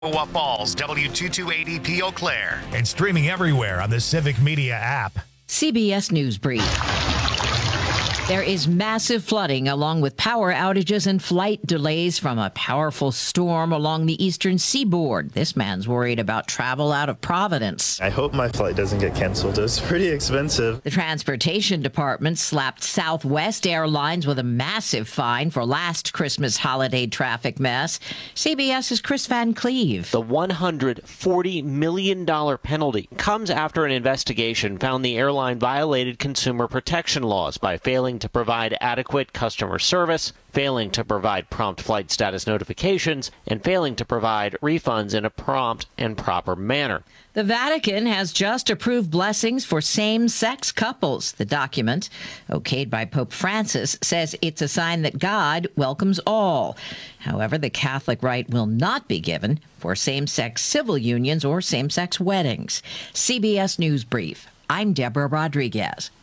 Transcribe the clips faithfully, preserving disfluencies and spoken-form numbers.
Chippewa Falls, W two twenty-eight E P Eau Claire. And streaming everywhere on the Civic Media app. C B S News Brief. There is massive flooding along with power outages and flight delays from a powerful storm along the eastern seaboard. This man's worried about travel out of Providence. I hope my flight doesn't get canceled. It's pretty expensive. The Transportation Department slapped Southwest Airlines with a massive fine for last Christmas holiday traffic mess. CBS's Chris Van Cleve. The one hundred forty million dollars penalty comes after an investigation found the airline violated consumer protection laws by failing to provide adequate customer service, failing to provide prompt flight status notifications, and failing to provide refunds in a prompt and proper manner. The Vatican has just approved blessings for same-sex couples. The document, okayed by Pope Francis, says it's a sign that God welcomes all. However, the Catholic rite will not be given for same-sex civil unions or same-sex weddings. C B S News Brief. I'm Deborah Rodriguez.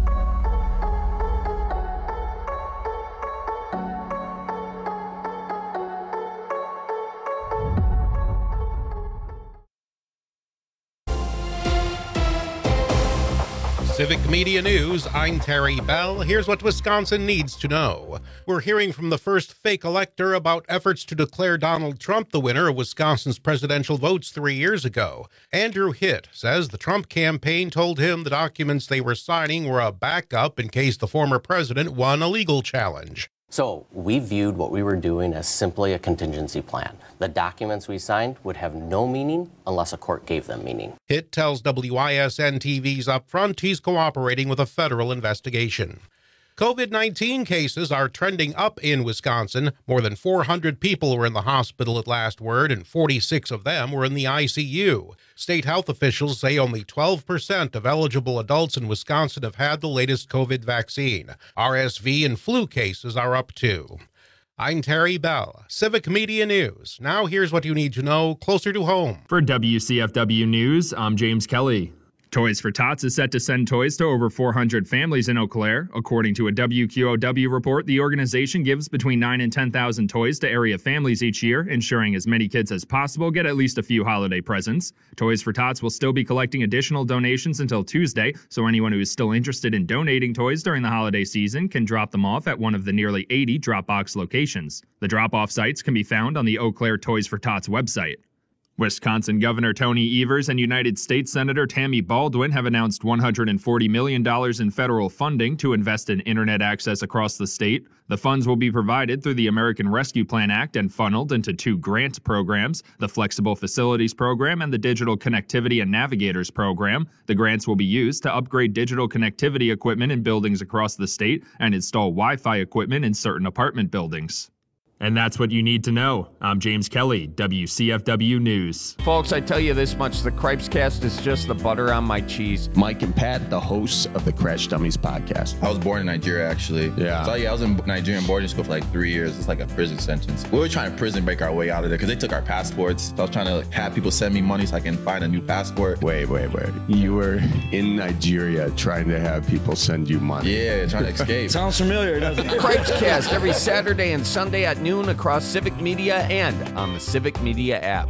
Civic Media News, I'm Terry Bell. Here's what Wisconsin needs to know. We're hearing from the first fake elector about efforts to declare Donald Trump the winner of Wisconsin's presidential votes three years ago. Andrew Hitt says the Trump campaign told him the documents they were signing were a backup in case the former president won a legal challenge. So we viewed what we were doing as simply a contingency plan. The documents we signed would have no meaning unless a court gave them meaning. Hitt tells W I S N T V's Upfront he's cooperating with a federal investigation. COVID nineteen cases are trending up in Wisconsin. More than four hundred people were in the hospital at last word, and forty-six of them were in the I C U. State health officials say only twelve percent of eligible adults in Wisconsin have had the latest COVID vaccine. R S V and flu cases are up too. I'm Terry Bell, Civic Media News. Now here's what you need to know closer to home. For W C F W News, I'm James Kelly. Toys for Tots is set to send toys to over four hundred families in Eau Claire. According to a W Q O W report, the organization gives between nine and ten thousand toys to area families each year, ensuring as many kids as possible get at least a few holiday presents. Toys for Tots will still be collecting additional donations until Tuesday, so anyone who is still interested in donating toys during the holiday season can drop them off at one of the nearly eighty drop-box locations. The drop-off sites can be found on the Eau Claire Toys for Tots website. Wisconsin Governor Tony Evers and United States Senator Tammy Baldwin have announced one hundred forty million dollars in federal funding to invest in internet access across the state. The funds will be provided through the American Rescue Plan Act and funneled into two grant programs, the Flexible Facilities Program and the Digital Connectivity and Navigators Program. The grants will be used to upgrade digital connectivity equipment in buildings across the state and install Wi-Fi equipment in certain apartment buildings. And that's what you need to know. I'm James Kelly, W C F W News. Folks, I tell you this much, the Cripes Cast is just the butter on my cheese. Mike and Pat, the hosts of the Crash Dummies podcast. I was born in Nigeria, actually. Yeah. So yeah, I was in Nigerian boarding school for like three years. It's like a prison sentence. We were trying to prison break our way out of there because they took our passports. So I was trying to like, have people send me money so I can find a new passport. Wait, wait, wait. You were in Nigeria trying to have people send you money. Yeah, trying to escape. Sounds familiar, doesn't it? Cripes Cast every Saturday and Sunday at noon across Civic Media and on the Civic Media app.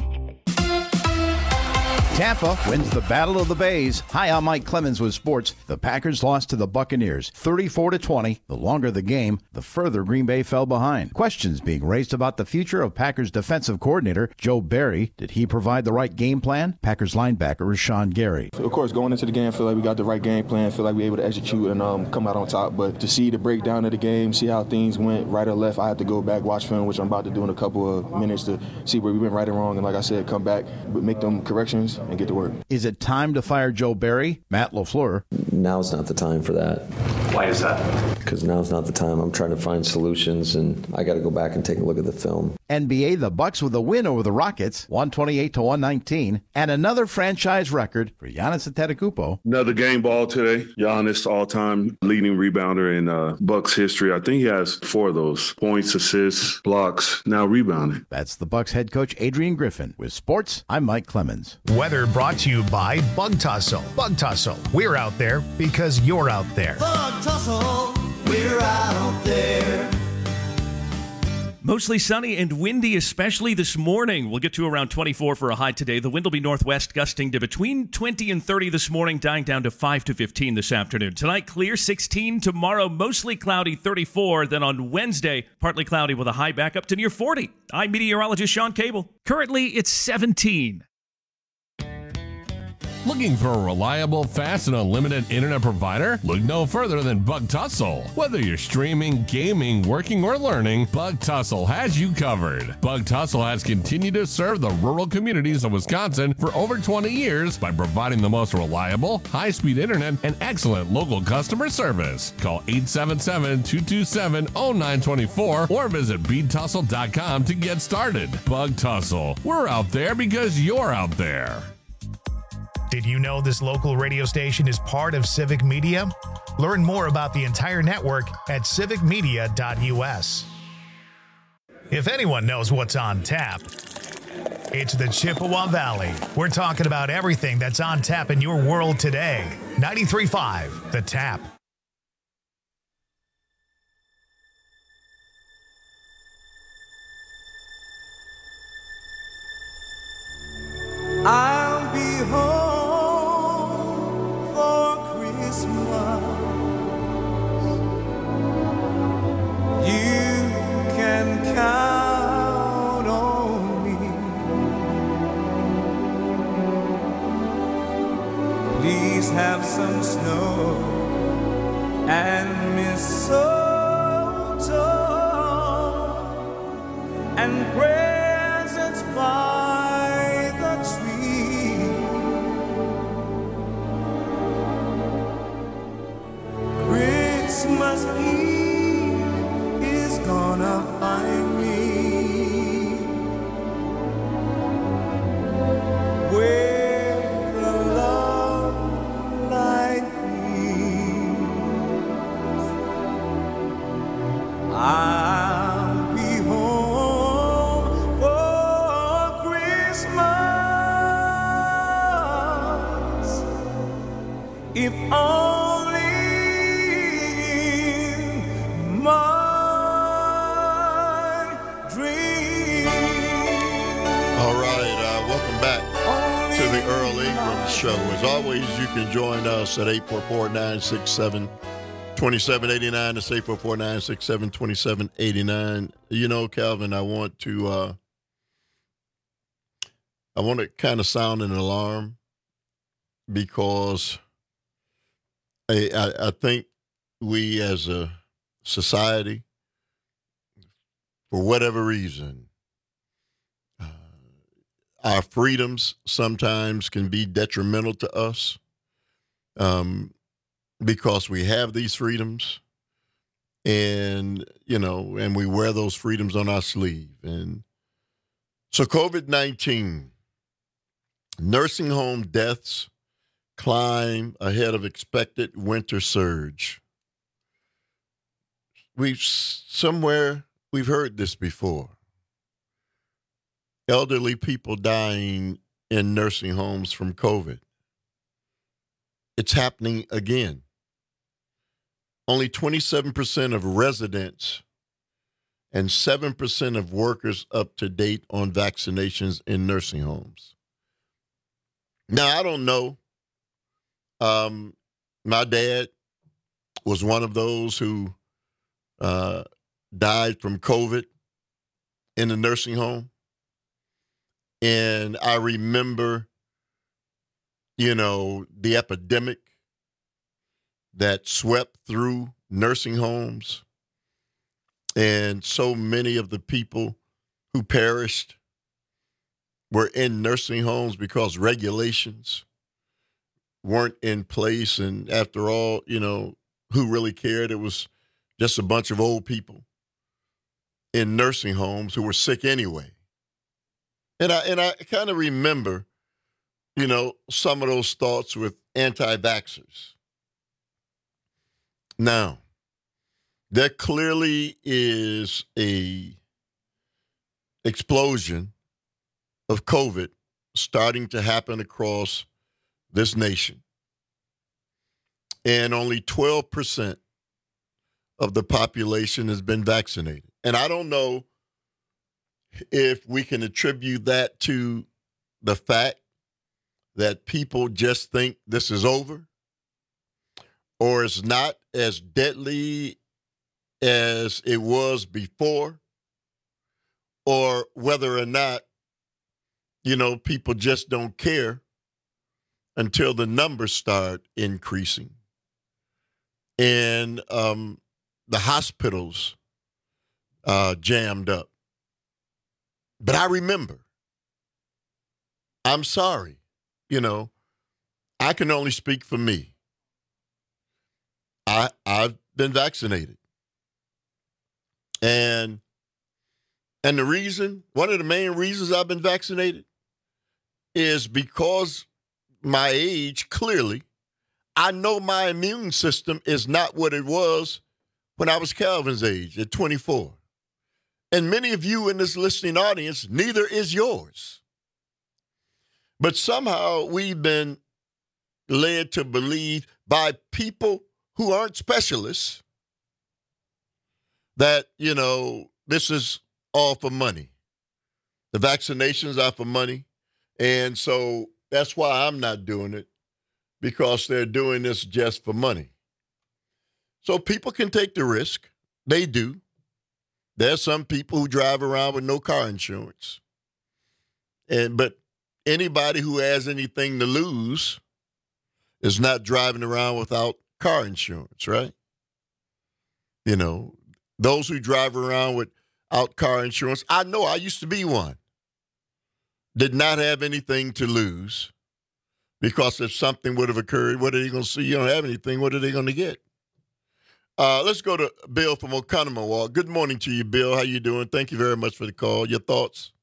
Tampa wins the Battle of the Bays. Hi, I'm Mike Clemens with sports. The Packers lost to the Buccaneers thirty-four to twenty. The longer the game, the further Green Bay fell behind. Questions being raised about the future of Packers defensive coordinator Joe Barry. Did he provide the right game plan? Packers linebacker Rashawn Gary. Of course, going into the game, I feel like we got the right game plan. I feel like we were able to execute and um, come out on top. But to see the breakdown of the game, see how things went right or left, I have to go back, watch film, which I'm about to do in a couple of minutes to see where we went right and wrong. And like I said, come back, make them corrections and get to work. Is it time to fire Joe Barry? Matt LaFleur. Now's not the time for that. Why is that? Because now's not the time. I'm trying to find solutions, and I got to go back and take a look at the film. N B A, the Bucks with a win over the Rockets, one twenty-eight to one nineteen, and another franchise record for Giannis Antetokounmpo. Another game ball today. Giannis, all-time leading rebounder in uh, Bucks history. I think he has four of those: points, assists, blocks, now rebounding. That's the Bucks head coach Adrian Griffin. With sports, I'm Mike Clemens. Weather brought to you by Bug Tussle. Bug Tussle. We're out there because you're out there. Bug Tussle. We're out there. Mostly sunny and windy, especially this morning. We'll get to around twenty-four for a high today. The wind will be northwest, gusting to between twenty and thirty this morning, dying down to five to fifteen this afternoon. Tonight, clear, sixteen. Tomorrow, mostly cloudy, thirty-four. Then on Wednesday, partly cloudy with a high back up to near forty. I'm meteorologist Sean Cable. Currently, it's seventeen. Looking for a reliable, fast, and unlimited internet provider? Look no further than Bug Tussle. Whether you're streaming, gaming, working, or learning, Bug Tussle has you covered. Bug Tussle has continued to serve the rural communities of Wisconsin for over twenty years by providing the most reliable, high-speed internet and excellent local customer service. Call eight seven seven, two two seven, zero nine two four or visit bead tussle dot com to get started. Bug Tussle. We're out there because you're out there. Did you know this local radio station is part of Civic Media? Learn more about the entire network at civic media dot u s. If anyone knows what's on tap, it's the Chippewa Valley. We're talking about everything that's on tap in your world today. ninety-three point five, The Tap. I'll be home for Christmas. You can count on me. Please have some snow and mistletoe and presents by the tree. Christmas Eve is gonna find me with a love like these. I'll be home for Christmas, if only in my dream. All right, uh, welcome back to the Earl Ingram Show. As always, you can join us at eight four four, nine six seven, two seven eight nine. That's eight four four, nine six seven, two seven eight nine. You know, Calvin, I want to uh, I want to kind of sound an alarm because I, I, I think we as a society, for whatever reason, uh, our freedoms sometimes can be detrimental to us um, because we have these freedoms and, you know, and we wear those freedoms on our sleeve. And so COVID nineteen, nursing home deaths climb ahead of expected winter surge. We've somewhere we've heard this before. Elderly people dying in nursing homes from COVID. It's happening again. Only twenty-seven percent of residents and seven percent of workers up to date on vaccinations in nursing homes. Now, I don't know. Um, my dad was one of those who uh, died from COVID in the nursing home. And I remember, you know, the epidemic that swept through nursing homes and so many of the people who perished were in nursing homes because regulations weren't in place. And after all, you know, who really cared? It was just a bunch of old people in nursing homes who were sick anyway. And I and I kind of remember, you know, some of those thoughts with anti-vaxxers. Now, there clearly is a explosion of COVID starting to happen across this nation. And only twelve percent of the population has been vaccinated. And I don't know if we can attribute that to the fact that people just think this is over, or it's not as deadly as it was before, or whether or not, you know, people just don't care until the numbers start increasing. And um, the hospitals uh, jammed up. But I remember, I'm sorry, you know, I can only speak for me. I, I've been vaccinated. And and the reason, one of the main reasons I've been vaccinated is because my age, clearly, I know my immune system is not what it was when I was Calvin's age at twenty-four. And many of you in this listening audience, neither is yours. But somehow we've been led to believe by people who aren't specialists that, you know, this is all for money. The vaccinations are for money. And so that's why I'm not doing it, because they're doing this just for money. So people can take the risk. They do. There's some people who drive around with no car insurance. And but anybody who has anything to lose is not driving around without car insurance, right? You know, those who drive around without car insurance, I know I used to be one, did not have anything to lose, because if something would have occurred, what are they going to see? You don't have anything. What are they going to get? Uh, let's go to Bill from Oconomowoc. Good morning to you, Bill. How you doing? Thank you very much for the call. Your thoughts?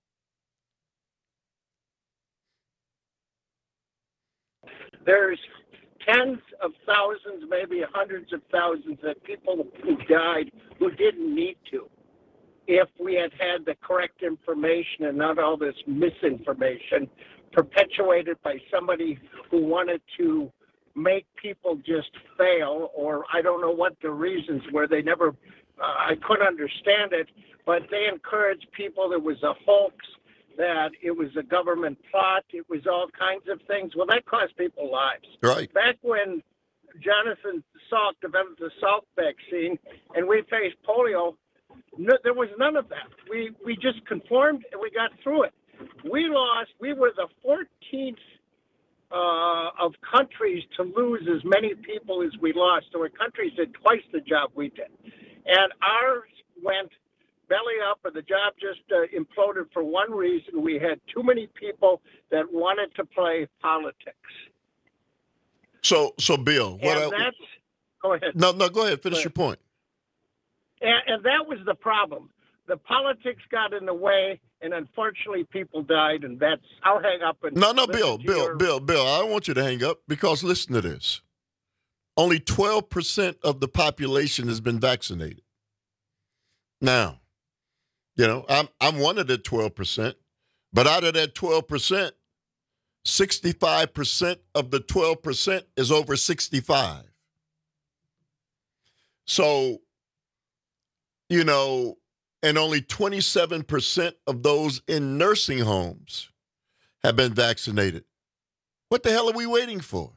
There's tens of thousands, maybe hundreds of thousands of people who died who didn't need to, if we had had the correct information and not all this misinformation perpetuated by somebody who wanted to make people just fail, or I don't know what the reasons were. They never, uh, I couldn't understand it, but they encouraged people. It was a hoax, that it was a government plot. It was all kinds of things. Well, that cost people lives. Right. Back when Jonathan Salk developed the Salk vaccine and we faced polio, no, there was none of that. We we just conformed and we got through it. We lost. We were the fourteenth uh, of countries to lose as many people as we lost. There were countries that did twice the job we did, and ours went belly up, or the job just uh, imploded for one reason: we had too many people that wanted to play politics. So, so Bill, what and I, that's go ahead. No, no, go ahead. Finish Go ahead. your point. And, and that was the problem. The politics got in the way, and unfortunately, people died. And that's I'll hang up and No, no, listen Bill, to Bill, your- Bill, Bill. I don't want you to hang up, because listen to this. Only twelve percent of the population has been vaccinated. Now, you know, I'm I'm one of the twelve percent, but out of that twelve percent, sixty-five percent of the twelve percent is over sixty-five. So, you know, and only twenty-seven percent of those in nursing homes have been vaccinated. What the hell are we waiting for?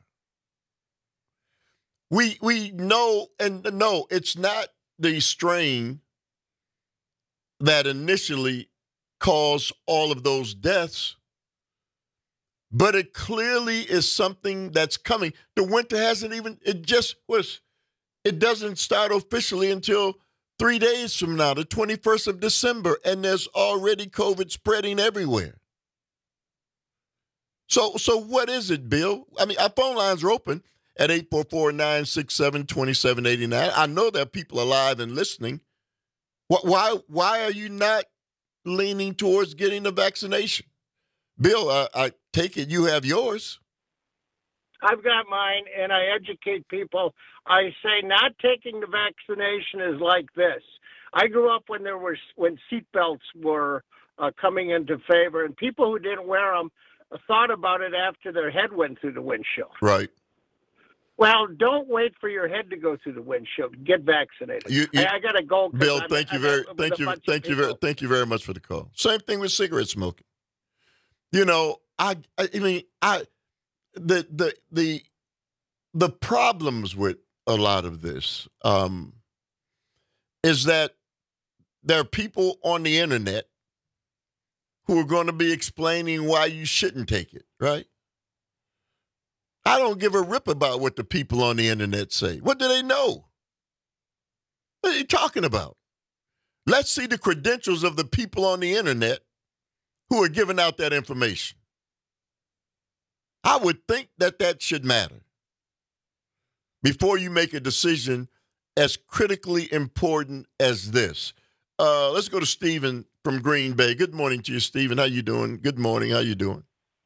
We we know, and no, it's not the strain that initially caused all of those deaths, but it clearly is something that's coming. The winter hasn't even, it just was, it doesn't start officially until three days from now, the twenty-first of December, and there's already COVID spreading everywhere. So, so what is it, Bill? I mean, our phone lines are open at eight four four, nine six seven, two seven eight nine. I know there are people alive and listening. Why, why are you not leaning towards getting the vaccination? Bill, uh, I take it you have yours. I've got mine, and I educate people. I say not taking the vaccination is like this. I grew up when there were when seatbelts were uh, coming into favor, and people who didn't wear them thought about it after their head went through the windshield. Right. Well, don't wait for your head to go through the windshield. Get vaccinated. You, you, hey, I got to go. Bill, I'm, thank you I'm very, with thank a you, bunch thank of you very, people. thank you very much for the call. Same thing with cigarette smoking. You know, I, I mean, I, the, the, the, the problems with a lot of this um, is that there are people on the internet who are going to be explaining why you shouldn't take it, right? I don't give a rip about what the people on the internet say. What do they know? What are you talking about? Let's see the credentials of the people on the internet who are giving out that information. I would think that that should matter before you make a decision as critically important as this. Uh, let's go to Stephen from Green Bay. Good morning to you, Stephen. How you doing? Good morning. How you doing?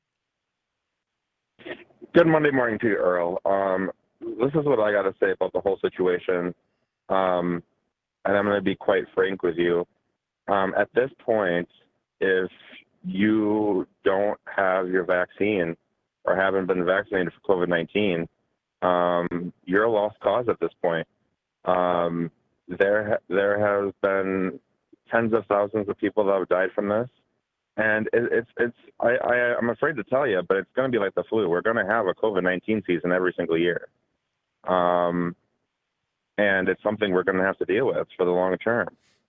Good Monday morning to you, Earl. Um, this is what I got to say about the whole situation, um, and I'm going to be quite frank with you. Um, at this point, if you don't have your vaccine or haven't been vaccinated for COVID nineteen, um, you're a lost cause at this point. Um, there, there has been tens of thousands of people that have died from this. And it, it's, it's, I, I, I'm afraid to tell you, but it's going to be like the flu. We're going to have a COVID nineteen season every single year. Um, and it's something we're going to have to deal with for the long term.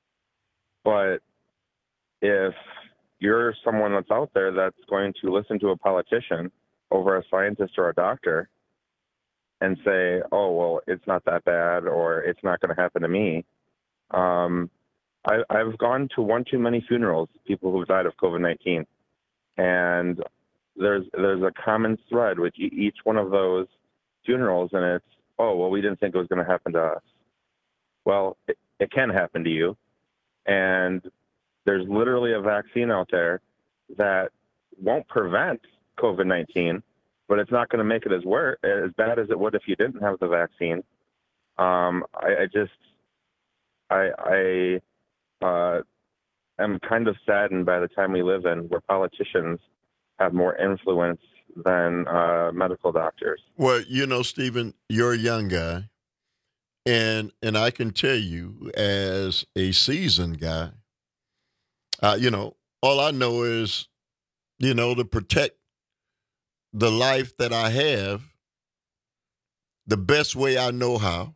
But if you're someone that's out there that's going to listen to a politician over a scientist or a doctor and say, oh, well, it's not that bad, or it's not going to happen to me, um, I, I've gone to one too many funerals, people who've died of COVID nineteen, and there's there's a common thread with each one of those funerals, and it's, oh, well, we didn't think it was going to happen to us. Well, it, it can happen to you, and there's literally a vaccine out there that won't prevent COVID nineteen, but it's not going to make it as wor- as bad as it would if you didn't have the vaccine. Um, I, I just, I, I Uh, I'm kind of saddened by the time we live in, where politicians have more influence than uh, medical doctors. Well, you know, Stephen, you're a young guy, and and I can tell you, as a seasoned guy, uh, you know, all I know is, you know, to protect the life that I have the best way I know how,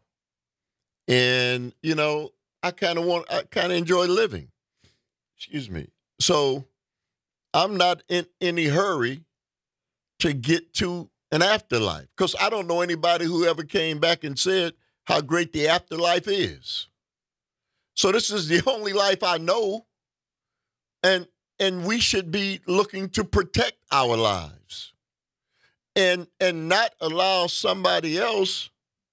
and you know, I kind of want, I kind of enjoy living. Excuse me. So I'm not in any hurry to get to an afterlife, because I don't know anybody who ever came back and said how great the afterlife is. So this is the only life I know, and and we should be looking to protect our lives, and and not allow somebody else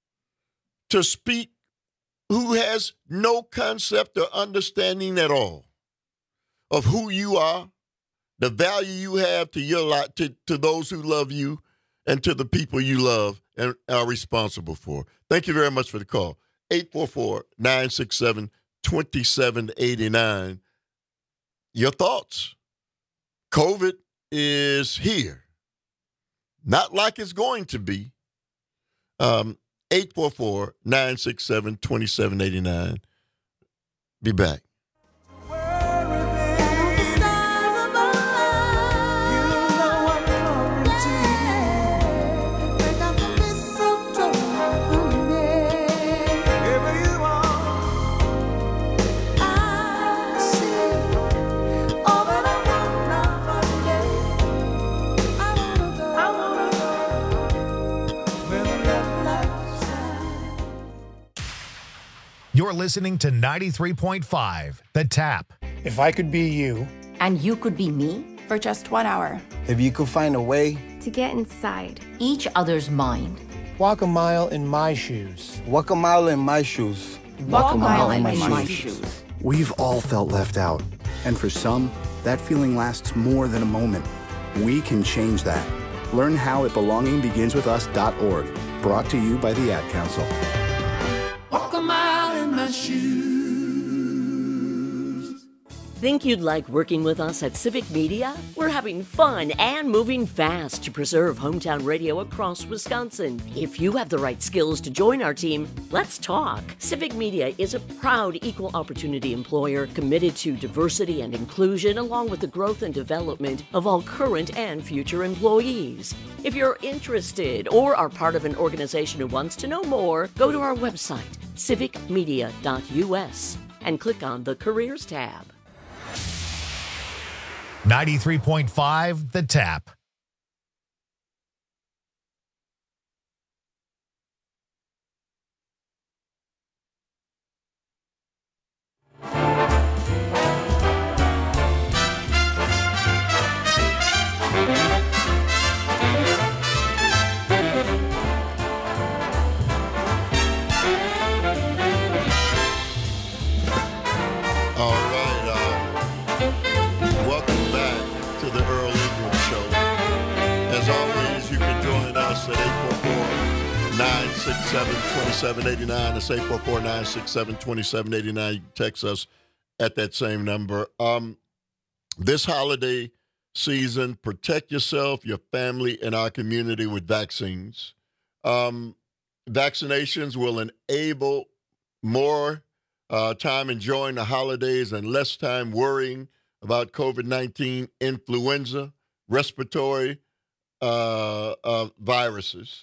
to speak who has no concept or understanding at all of who you are, the value you have to your life, to, to those who love you, and to the people you love and are responsible for. Thank you very much for the call. eight four four, nine six seven, two seven eight nine. Your thoughts? COVID is here. Not like it's going to be. Um, eight four four, nine six seven, two seven eight nine. Be back. You're listening to ninety-three point five, The Tap. If I could be you. And you could be me for just one hour. If you could find a way to get inside each other's mind. Walk a mile in my shoes. Walk a mile in my shoes. Walk, Walk a mile, mile in, my, in my shoes. shoes. We've all felt left out. And for some, that feeling lasts more than a moment. We can change that. Learn how at belonging begins with us dot org. Brought to you by the Ad Council. Walk a mile in my shoes. Think you'd like working with us at Civic Media? We're having fun and moving fast to preserve hometown radio across Wisconsin. If you have the right skills to join our team, let's talk. Civic Media is a proud equal opportunity employer committed to diversity and inclusion, along with the growth and development of all current and future employees. If you're interested or are part of an organization who wants to know more, go to our website, civic media dot u s, and click on the Careers tab. ninety-three point five The Tap. nine six seven, two seven eight nine. That's eight four four, nine six seven, two seven eight nine. You can text us at that same number. Um, this holiday season, protect yourself, your family, and our community with vaccines. Um, vaccinations will enable more uh, time enjoying the holidays and less time worrying about COVID nineteen, influenza, respiratory uh, uh, viruses.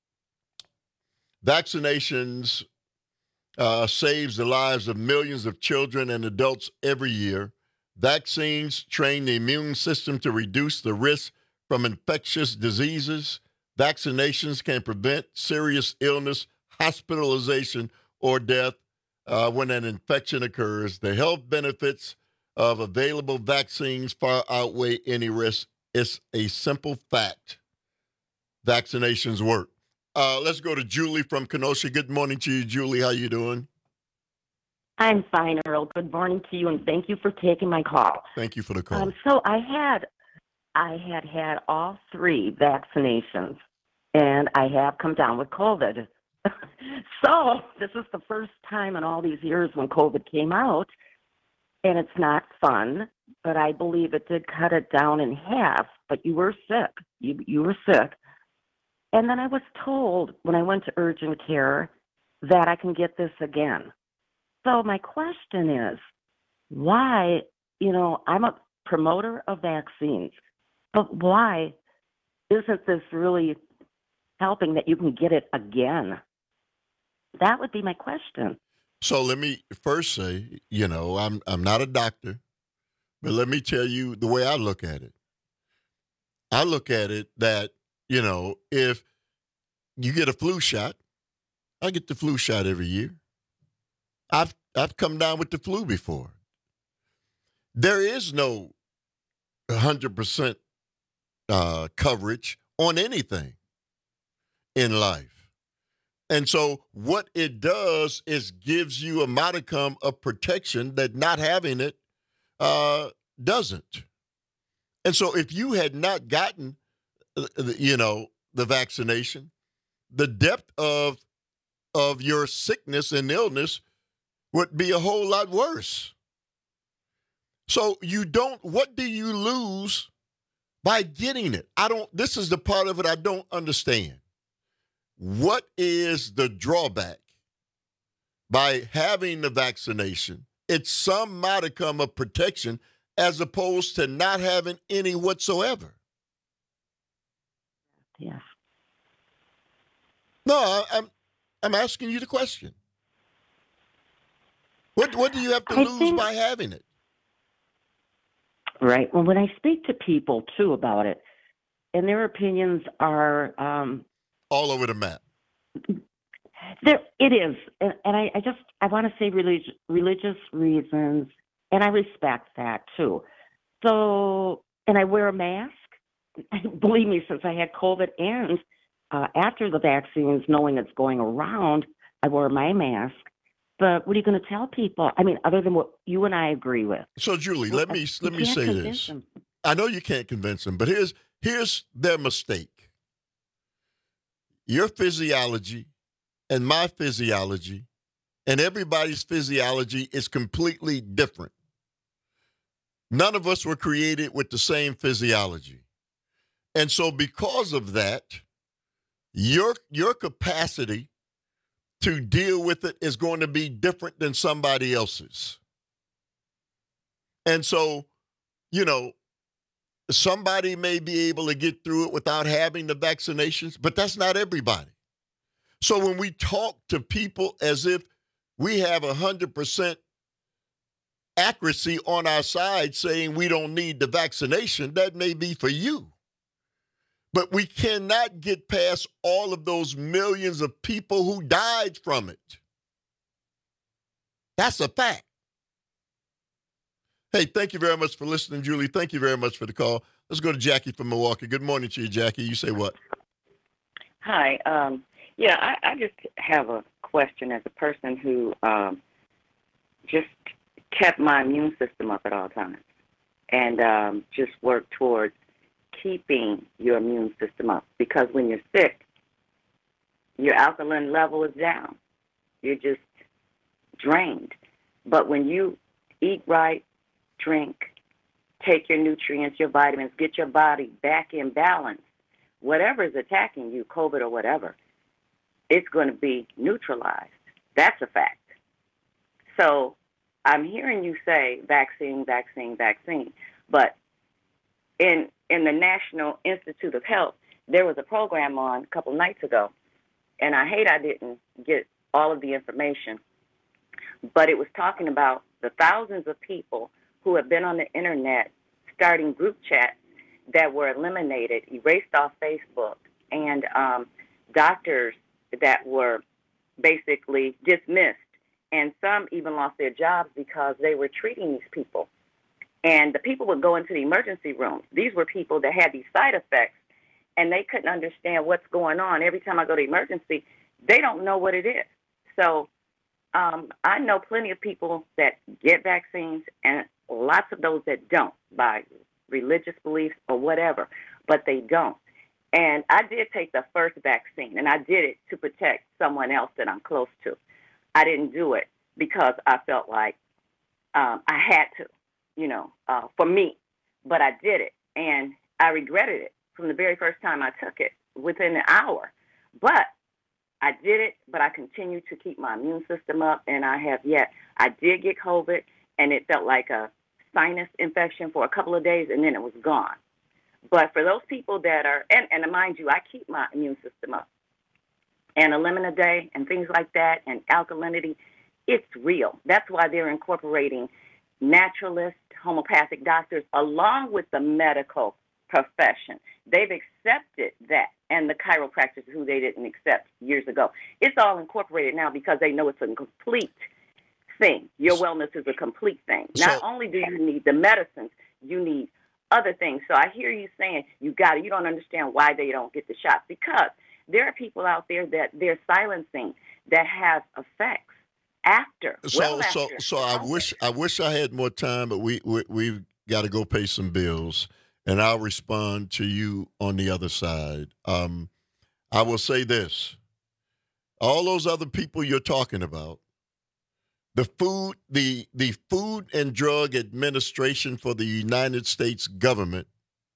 Vaccinations uh, saves the lives of millions of children and adults every year. Vaccines train the immune system to reduce the risk from infectious diseases. Vaccinations can prevent serious illness, hospitalization, or death uh, when an infection occurs. The health benefits of available vaccines far outweigh any risk. It's a simple fact. Vaccinations work. Uh, let's go to Julie from Kenosha. Good morning to you, Julie. How you doing? I'm fine, Earl. Good morning to you, and thank you for taking my call. Thank you for the call. Um, so I had, I had had all three vaccinations, and I have come down with COVID. So this is the first time in all these years when COVID came out, and it's not fun, but I believe it did cut it down in half. But you were sick. You you were sick. And then I was told when I went to urgent care that I can get this again. So my question is, why, you know, I'm a promoter of vaccines, but why isn't this really helping that you can get it again? That would be my question. So let me first say, you know, I'm I'm not a doctor, but let me tell you the way I look at it. I look at it that, you know, if you get a flu shot, I get the flu shot every year. I've I've come down with the flu before. There is no one hundred percent uh, coverage on anything in life. And so what it does is gives you a modicum of protection that not having it uh, doesn't. And so if you had not gotten, you know, the vaccination, the depth of of your sickness and illness would be a whole lot worse. So you don't, what do you lose by getting it? I don't, this is the part of it I don't understand. What is the drawback by having the vaccination? It's some modicum of protection as opposed to not having any whatsoever. Yes. No, I'm I'm asking you the question. What what do you have to I lose think, by having it? Right. Well, when I speak to people too about it, and their opinions are um, all over the map. There, it is, and, and I, I just I want to say religious religious reasons, and I respect that too. So, and I wear a mask. Believe me, since I had COVID and uh, after the vaccines, knowing it's going around, I wore my mask. But what are you going to tell people? I mean, other than what you and I agree with. So, Julie, let me You let me can't say convince this. them. I know you can't convince them, but here's here's their mistake. Your physiology and my physiology and everybody's physiology is completely different. None of us were created with the same physiology. And so because of that, your, your capacity to deal with it is going to be different than somebody else's. And so, you know, somebody may be able to get through it without having the vaccinations, but that's not everybody. So when we talk to people as if we have one hundred percent accuracy on our side saying we don't need the vaccination, that may be for you. But we cannot get past all of those millions of people who died from it. That's a fact. Hey, thank you very much for listening, Julie. Thank you very much for the call. Let's go to Jackie from Milwaukee. Good morning to you, Jackie. You say what? Hi. Um, yeah, I, I just have a question as a person who um, just kept my immune system up at all times and um, just worked towards keeping your immune system up. Because when you're sick, your alkaline level is down. You're just drained. But when you eat right, drink, take your nutrients, your vitamins, get your body back in balance, whatever is attacking you, COVID or whatever, it's going to be neutralized. That's a fact. So I'm hearing you say vaccine, vaccine, vaccine, but in in the National Institute of Health, there was a program on a couple nights ago, and I hate I didn't get all of the information, but it was talking about the thousands of people who have been on the internet starting group chats that were eliminated, erased off Facebook, and um, doctors that were basically dismissed, and some even lost their jobs because they were treating these people. And the people would go into the emergency rooms. These were people that had these side effects, and they couldn't understand what's going on. Every time I go to emergency, they don't know what it is. So um, I know plenty of people that get vaccines and lots of those that don't by religious beliefs or whatever, but they don't. And I did take the first vaccine, and I did it to protect someone else that I'm close to. I didn't do it because I felt like um, I had to, you know, uh, for me. But I did it, and I regretted it from the very first time I took it within an hour. But I did it, but I continued to keep my immune system up, and I have yet. I did get COVID, and it felt like a sinus infection for a couple of days, and then it was gone. But for those people that are, and, and mind you, I keep my immune system up. And Elimina Day and things like that and alkalinity, it's real. That's why they're incorporating naturalist, homeopathic doctors along with the medical profession. They've accepted that, and the chiropractors who they didn't accept years ago. It's all incorporated now because they know it's a complete thing. Your wellness is a complete thing. Not So- only do you need the medicines, you need other things. So I hear you saying you got it. You don't understand why they don't get the shots, because there are people out there that they're silencing that have effects after. So, well so, after. so I wish, I wish I had more time, but we, we we've got to go pay some bills, and I'll respond to you on the other side. Um, I will say this: all those other people you're talking about, the food, the the Food and Drug Administration for the United States government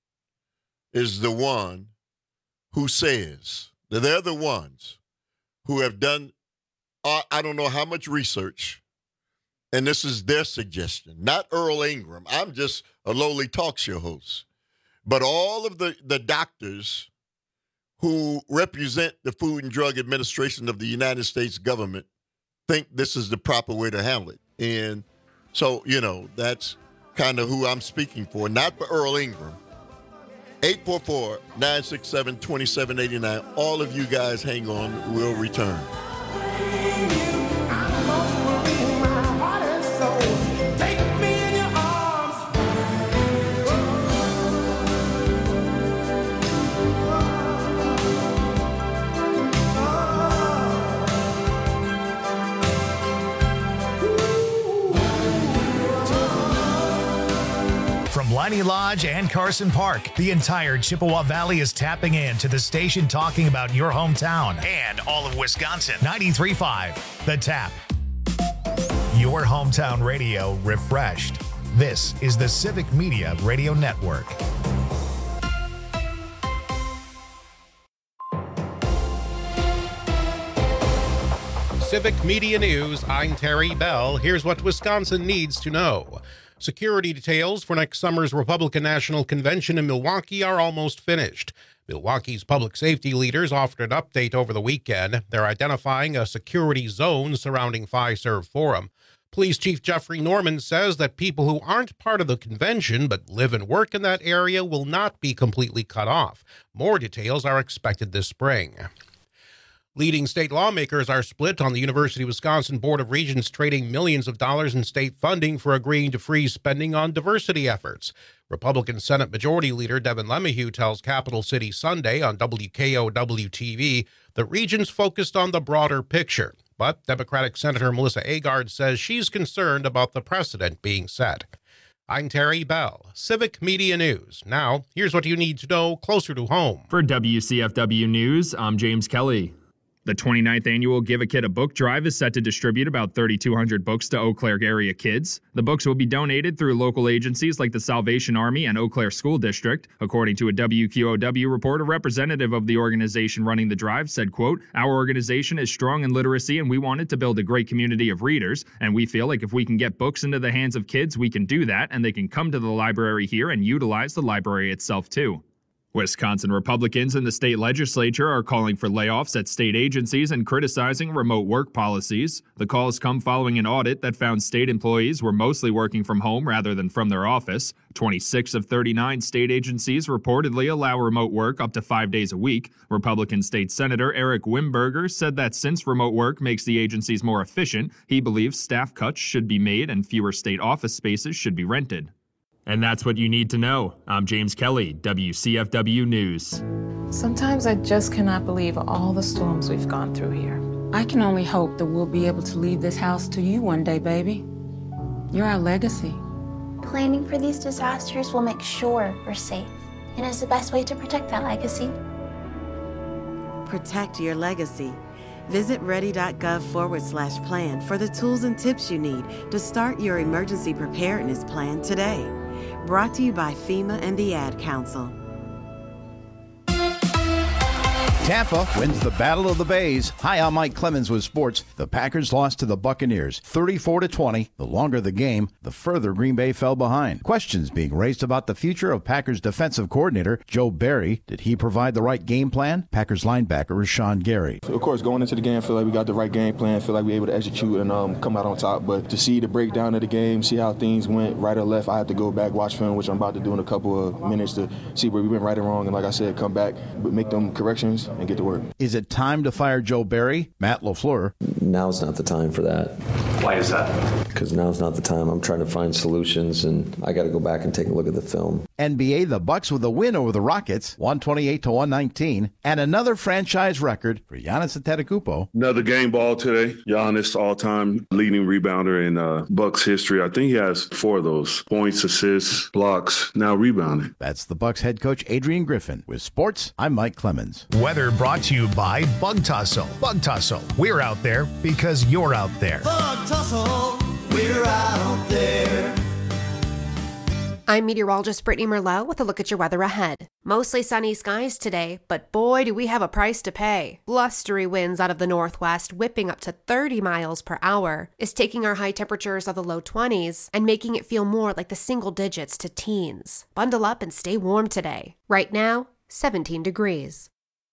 is the one who says that they're the ones who have done, uh, I don't know how much research, and this is their suggestion, not Earl Ingram. I'm just a lowly talk show host. But all of the, the doctors who represent the Food and Drug Administration of the United States government think this is the proper way to handle it. And so, you know, that's kind of who I'm speaking for, not for Earl Ingram. eight four four, nine six seven, two seven eight nine. All of you guys hang on. We'll return. From Leinie Lodge and Carson Park, the entire Chippewa Valley is tapping in to the station talking about your hometown and all of Wisconsin. ninety-three point five, The Tap. Your hometown radio refreshed. This is the Civic Media Radio Network. Civic Media News, I'm Terry Bell. Here's what Wisconsin needs to know. Security details for next summer's Republican National Convention in Milwaukee are almost finished. Milwaukee's public safety leaders offered an update over the weekend. They're identifying a security zone surrounding Fiserv Forum. Police Chief Jeffrey Norman says that people who aren't part of the convention but live and work in that area will not be completely cut off. More details are expected this spring. Leading state lawmakers are split on the University of Wisconsin Board of Regents trading millions of dollars in state funding for agreeing to freeze spending on diversity efforts. Republican Senate Majority Leader Devin LeMahieu tells Capital City Sunday on W K O W T V that Regents focused on the broader picture. But Democratic Senator Melissa Agard says she's concerned about the precedent being set. I'm Terry Bell, Civic Media News. Now, here's what you need to know closer to home. For W C F W News, I'm James Kelly. The twenty-ninth annual Give a Kid a Book Drive is set to distribute about thirty-two hundred books to Eau Claire area kids. The books will be donated through local agencies like the Salvation Army and Eau Claire School District. According to a W Q O W report, a representative of the organization running the drive said, quote, "Our organization is strong in literacy and we wanted to build a great community of readers. And we feel like if we can get books into the hands of kids, we can do that and they can come to the library here and utilize the library itself too." Wisconsin Republicans in the state legislature are calling for layoffs at state agencies and criticizing remote work policies. The calls come following an audit that found state employees were mostly working from home rather than from their office. twenty-six of thirty-nine state agencies reportedly allow remote work up to five days a week. Republican State Senator Eric Wimberger said that since remote work makes the agencies more efficient, he believes staff cuts should be made and fewer state office spaces should be rented. And that's what you need to know. I'm James Kelly, W C F W News. Sometimes I just cannot believe all the storms we've gone through here. I can only hope that we'll be able to leave this house to you one day, baby. You're our legacy. Planning for these disasters will make sure we're safe, and is the best way to protect that legacy. Protect your legacy. Visit ready.gov forward slash plan for the tools and tips you need to start your emergency preparedness plan today. Brought to you by FEMA and the Ad Council. Tampa wins the Battle of the Bays. Hi, I'm Mike Clemens with sports. The Packers lost to the Buccaneers thirty-four to twenty. The longer the game, the further Green Bay fell behind. Questions being raised about the future of Packers defensive coordinator Joe Barry. Did he provide the right game plan? Packers linebacker Rashawn Gary. Of course, going into the game, I feel like we got the right game plan. I feel like we were able to execute and um, come out on top. But to see the breakdown of the game, see how things went right or left, I have to go back, watch film, which I'm about to do in a couple of minutes to see where we went right and wrong. And like I said, come back, but make them corrections and get to work. Is it time to fire Joe Barry? Matt LaFleur. Now's not the time for that. Why is that? Because now's not the time. I'm trying to find solutions, and I got to go back and take a look at the film. N B A, the Bucks with a win over the Rockets, one twenty-eight to one nineteen, and another franchise record for Giannis Antetokounmpo. Another game ball today. Giannis, all-time leading rebounder in uh, Bucks history. I think he has four of those: points, assists, blocks, now rebounding. That's the Bucks head coach Adrian Griffin. With sports, I'm Mike Clemens. Weather brought to you by Bug Tussle. Bug Tussle. We're out there because you're out there. Bug Tussle. We're out there. I'm meteorologist Brittany Merlot with a look at your weather ahead. Mostly sunny skies today, but boy do we have a price to pay. Blustery winds out of the northwest whipping up to thirty miles per hour is taking our high temperatures of the low twenties and making it feel more like the single digits to teens. Bundle up and stay warm today. Right now, seventeen degrees.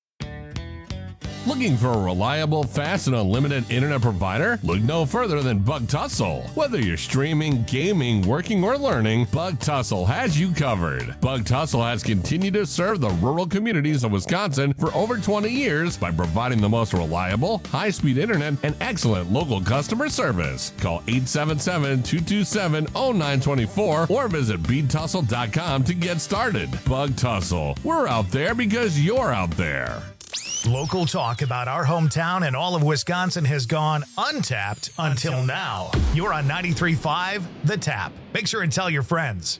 Looking for a reliable, fast, and unlimited internet provider? Look no further than Bug Tussle. Whether you're streaming, gaming, working, or learning, Bug Tussle has you covered. Bug Tussle has continued to serve the rural communities of Wisconsin for over twenty years by providing the most reliable, high-speed internet and excellent local customer service. Call eight seven seven, two two seven, zero nine two four or visit bead tussle dot com to get started. Bug Tussle. We're out there because you're out there. Local talk about our hometown and all of Wisconsin has gone untapped until now. You're on ninety-three point five The Tap. Make sure and tell your friends.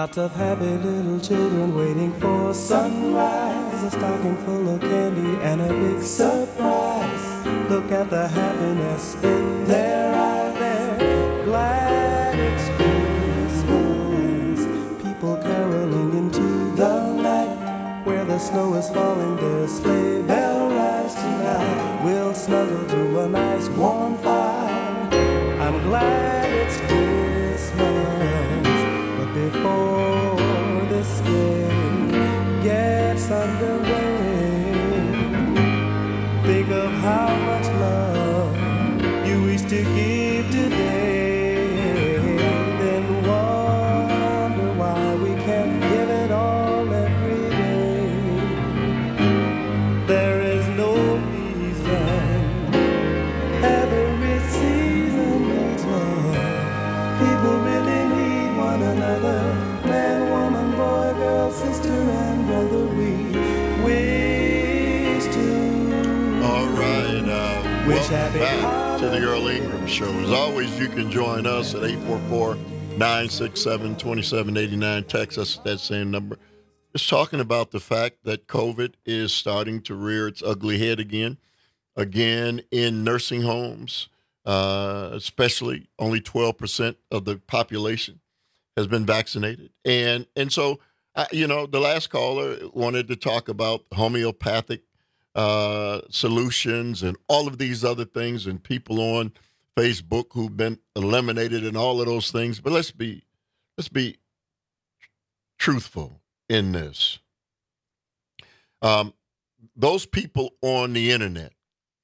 Lots of happy little children waiting for sunrise. A stocking full of candy and a big surprise. Look at the happiness in their eyes. They're glad it's Christmas. People caroling into the night. Where the snow is falling, their sleigh bell rides tonight. We'll snuggle to a nice warm fire. I'm glad it's Christmas. But before this day gets underway, think of how much love you wish to give today. Then wonder why we can't give it all every day. There is no reason every season needs love. People really need one another. Man, woman, boy, girl, sister, and brother. We wish to. All right. Uh, Wish welcome happy back to the Earl Ingram Show. As always, you can join us at eight four four, nine six seven, two seven eight nine. Text us at that same number. Just talking about the fact that COVID is starting to rear its ugly head again. Again, in nursing homes, uh, especially only twelve percent of the population has been vaccinated. And and so, uh, you know, the last caller wanted to talk about homeopathic uh, solutions and all of these other things and people on Facebook who've been eliminated and all of those things. But let's be let's be truthful in this. Um, those people on the internet,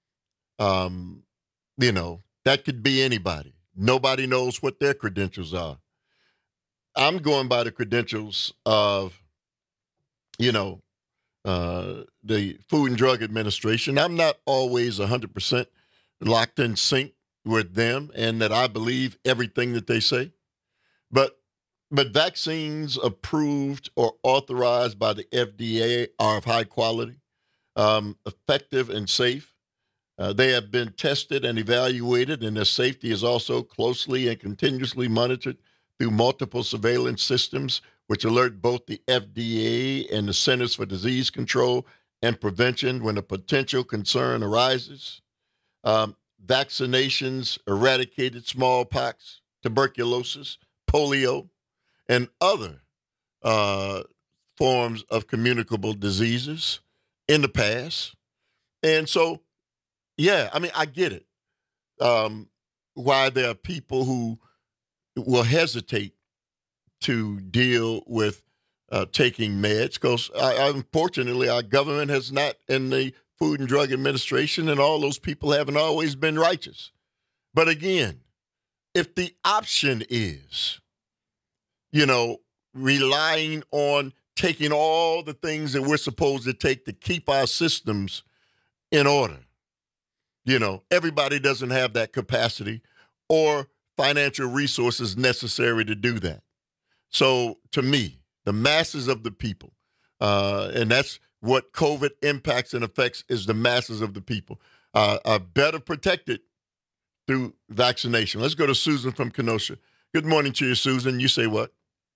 um, you know, that could be anybody. Nobody knows what their credentials are. I'm going by the credentials of, you know, uh, the Food and Drug Administration. I'm not always one hundred percent locked in sync with them and that I believe everything that they say. But but vaccines approved or authorized by the F D A are of high quality, um, effective, and safe. Uh, they have been tested and evaluated, and their safety is also closely and continuously monitored through multiple surveillance systems, which alert both the F D A and the Centers for Disease Control and Prevention when a potential concern arises. Um, vaccinations eradicated smallpox, tuberculosis, polio, and other uh, forms of communicable diseases in the past. And so, yeah, I mean, I get it. Um, why there are people who will hesitate to deal with uh, taking meds, because unfortunately our government has not, and the Food and Drug Administration and all those people haven't always been righteous. But again, if the option is, you know, relying on taking all the things that we're supposed to take to keep our systems in order, you know, everybody doesn't have that capacity or financial resources necessary to do that. So to me, the masses of the people, uh, and that's what COVID impacts and affects, is the masses of the people, uh, are better protected through vaccination. Let's go to Susan from Kenosha. Good morning to you, Susan. You say what?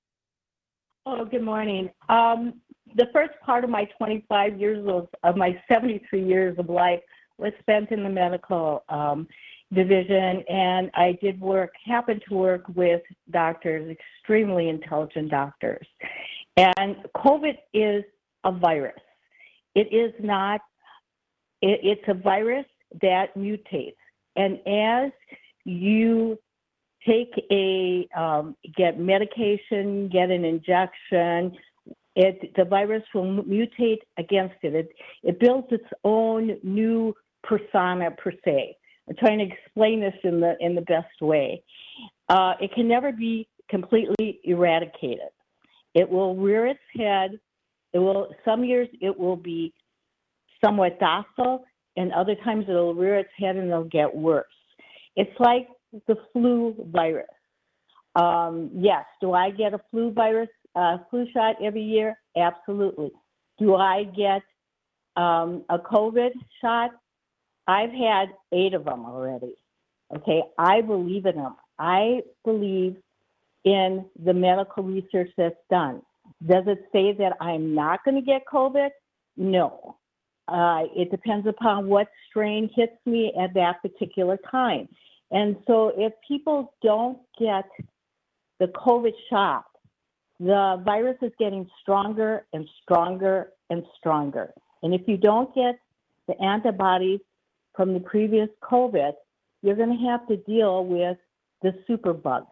Oh, good morning. Um, the first part of my twenty-five years of, of my seventy-three years of life was spent in the medical um, division, and I did work, happened to work with doctors, extremely intelligent doctors. And COVID is a virus. It is not, it, it's a virus that mutates. And as you take a, um, get medication, get an injection, it, the virus will mutate against it. It, it builds its own new persona per se. I'm trying to explain this in the in the best way. Uh, it can never be completely eradicated. It will rear its head. It will. Some years it will be somewhat docile, and other times it'll rear its head and it'll get worse. It's like the flu virus. Um, yes, do I get a flu virus uh, flu shot every year? Absolutely. Do I get um, a COVID shot? I've had eight of them already. Okay, I believe in them. I believe in the medical research that's done. Does it say that I'm not going to get COVID? No. Uh, it depends upon what strain hits me at that particular time. And so if people don't get the COVID shot, the virus is getting stronger and stronger and stronger. And if you don't get the antibodies from the previous COVID, you're going to have to deal with the superbug.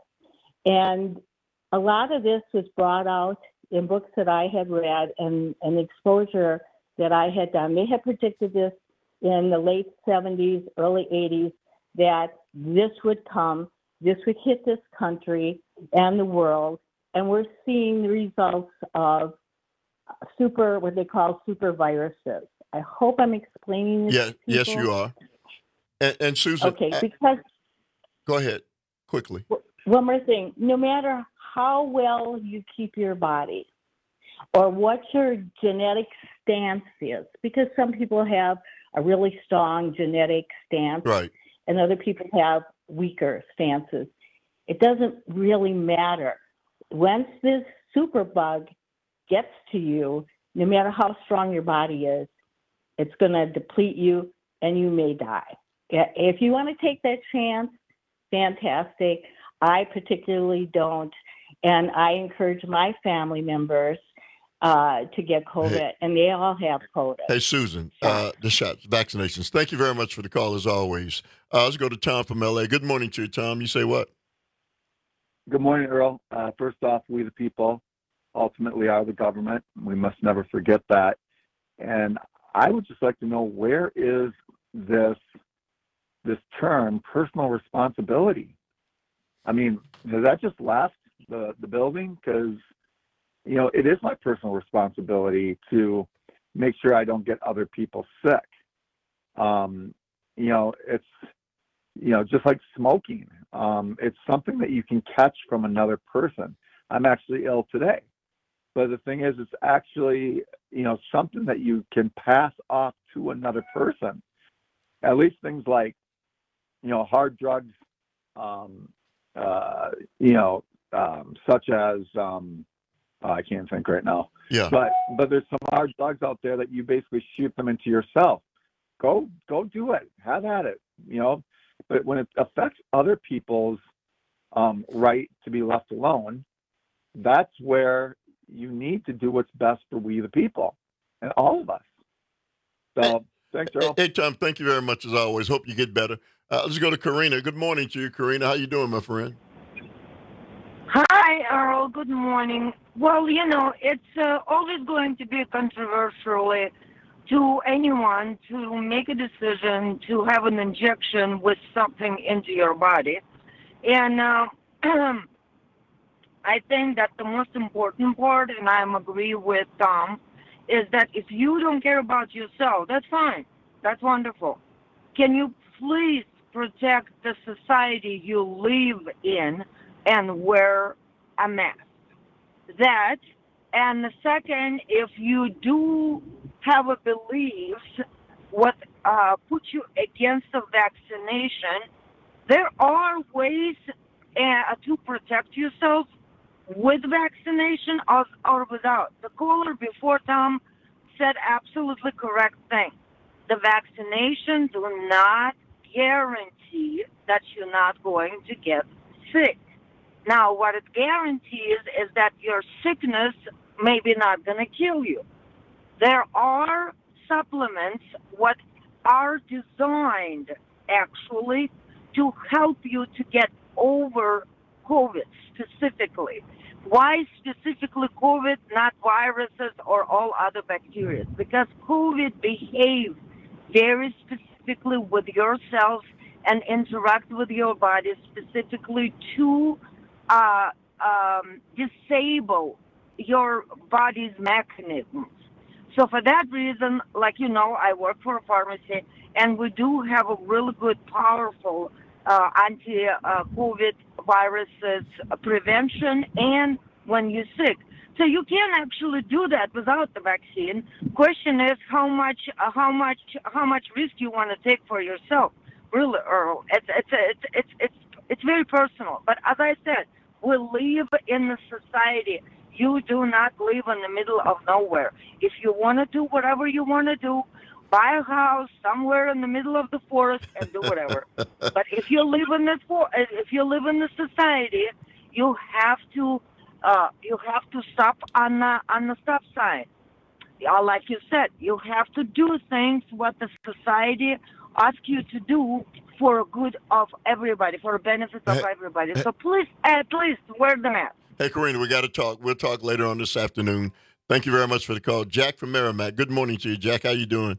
And a lot of this was brought out in books that I had read and an exposure that I had done. They had predicted this in the late seventies, early eighties, that this would come, this would hit this country and the world, and we're seeing the results of super, what they call super viruses. I hope I'm explaining this Yeah, to people. yes, you are. And, and Susan, Okay, I- because go ahead quickly. one more thing, no matter how well you keep your body or what your genetic stance is, because some people have a really strong genetic stance, right, and other people have weaker stances. It doesn't really matter. Once this superbug gets to you, no matter how strong your body is, it's going to deplete you and you may die. If you want to take that chance, fantastic. I particularly don't. And I encourage my family members uh, to get COVID, Hey. and they all have COVID. Hey, Susan, uh, the shots, vaccinations. Thank you very much for the call, as always. Uh, let's go to Tom from L A. Good morning to you, Tom. You say what? Good morning, Earl. Uh, first off, we the people ultimately are the government. We must never forget that. And I would just like to know, where is this this term, personal responsibility? I mean, has that just left the, the building? Because, you know, it is my personal responsibility to make sure I don't get other people sick. Um, you know, it's, you know, just like smoking. Um, it's something that you can catch from another person. I'm actually ill today. But the thing is, it's actually, you know, something that you can pass off to another person. At least things like, you know, hard drugs, um, uh, you know, um, such as, um, oh, I can't think right now. Yeah. But but there's some hard drugs out there that you basically shoot them into yourself. Go go do it. Have at it. You know. But when it affects other people's um, right to be left alone, that's where you need to do what's best for we the people and all of us. So hey, thanks, Earl. Hey, Tom, thank you very much, as always. Hope you get better. Uh, let's go to Karina. Good morning to you, Karina. How you doing, my friend? Hi, Earl. Good morning. Well, you know, it's uh, always going to be controversial to anyone to make a decision to have an injection with something into your body. And uh, I think that the most important part, and I agree with Tom, is that if you don't care about yourself, that's fine. That's wonderful. Can you please protect the society you live in and wear a mask? That, and the second, if you do have a belief what uh, puts you against the vaccination, there are ways uh, to protect yourself with vaccination or, or without. The caller before Tom said absolutely correct thing. The vaccination do not guarantee that you're not going to get sick. Now, what it guarantees is that your sickness may be not going to kill you. There are supplements what are designed actually to help you to get over COVID specifically. Why specifically COVID, not viruses or all other bacteria? Because COVID behaves very specifically with your cells and interact with your body specifically to uh, um, disable your body's mechanisms. So for that reason, like you know, I work for a pharmacy, and we do have a really good, powerful uh, anti-COVID viruses prevention and when you're sick. So you can actually do that without the vaccine. Question is how much, uh, how much, how much risk you want to take for yourself. Really, Earl, it's it's it's it's it's it's very personal. But as I said, We live in a society. You do not live in the middle of nowhere. If you want to do whatever you want to do, buy a house somewhere in the middle of the forest and do whatever. But if you live in this for, if you live in the society, you have to uh, you have to stop on the on the stop sign. Yeah, like you said, you have to do things what the society asks you to do for the good of everybody, for the benefit of Hey, everybody. hey. So please, at least wear the mask. Hey, Karina, we got to talk. We'll talk later on this afternoon. Thank you very much for the call. Jack from Merrimack. Good morning to you, Jack. How you doing?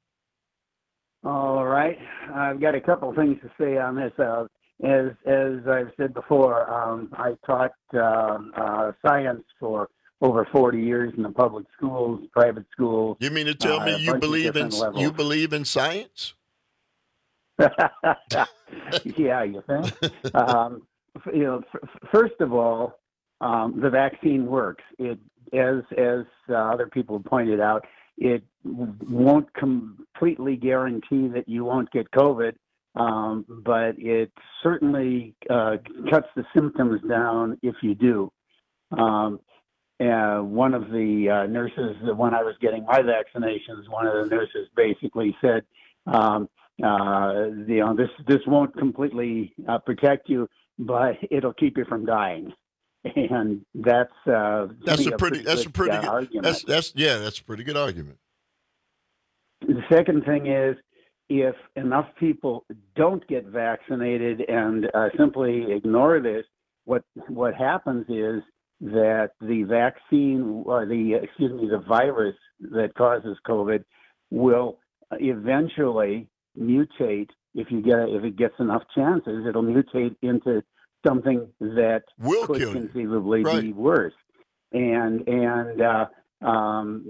All right. I've got a couple things to say on this. Uh, as as I've said before, um, I taught uh, uh, science for over forty years in the public schools, private schools. You mean to tell uh, me a you bunch of believe in different levels. you believe in science? Yeah, you think? um, f- you know, f- first of all, um, the vaccine works. It, as as uh, other people pointed out, it w- won't completely guarantee that you won't get COVID, um, but it certainly uh, cuts the symptoms down if you do. Um, uh, one of the uh, nurses, when I was getting my vaccinations, one of the nurses basically said, um, uh, you know, this this won't completely uh, protect you, but it'll keep you from dying, and that's uh, to That's me a pretty. That's a good, pretty uh, good. argument. That's that's yeah. That's a pretty good argument. The second thing is, if enough people don't get vaccinated and uh, simply ignore this, what what happens is that the vaccine, or the excuse me, the virus that causes COVID, will eventually mutate. If you get if it gets enough chances, it'll mutate into something that Will could kill you. conceivably be Right. worse. And and uh, um,